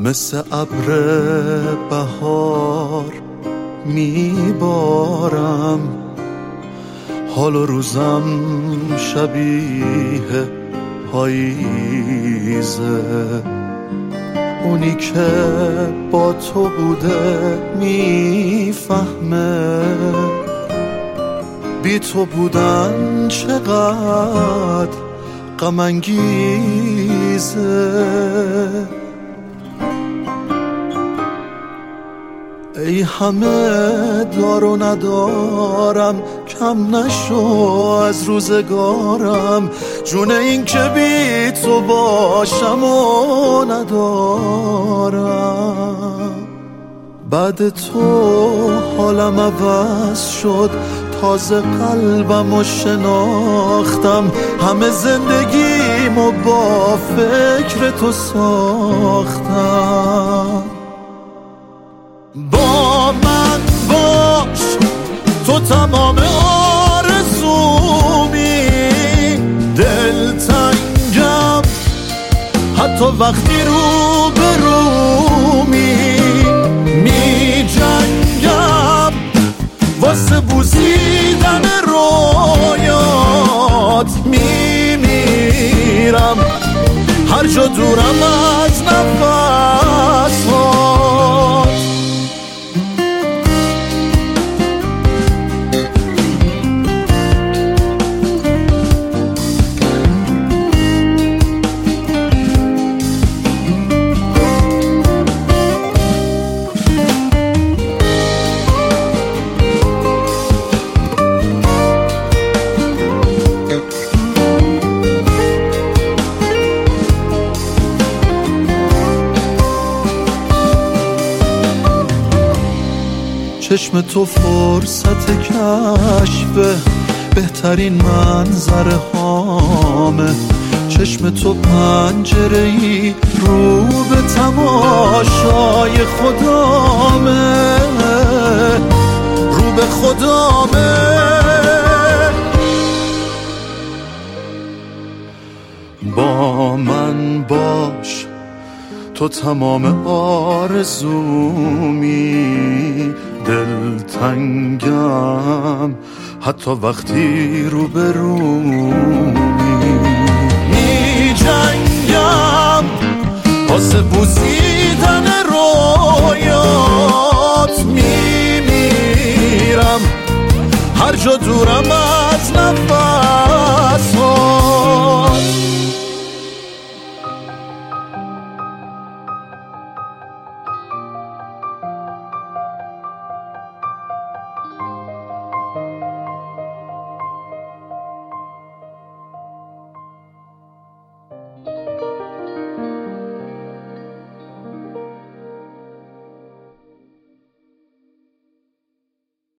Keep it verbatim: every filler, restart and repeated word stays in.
مثل ابر بهار میبارم، حال و روزم شبیه پاییزه. اونی که با تو بوده میفهمه بی تو بودن چقدر غم انگیزه. ای همه دار و ندارم، کم نشو از روزگارم، جون این که بی تو باشم و ندارم. بعد تو حالم عوض شد، تازه قلبم و شناختم، همه زندگیمو با فکر تو ساختم. با من باش، تو تمام آرزومی، دلتنگم حتی وقتی رو به رومی، می جنگم واسه بوسیدن رویات، می میرم هر جا دورم از نفسات. چشم تو فرصت کشف بهترین منظره هامه، چشم تو پنجره‌ای رو به تماشای خدامه، رو به خدامه. با من باش، تو تمام آرزومی، دلتنگم حتی وقتی رو به رومی، می جنگم واسه بوسیدن رویات، می میرم هر جا دورم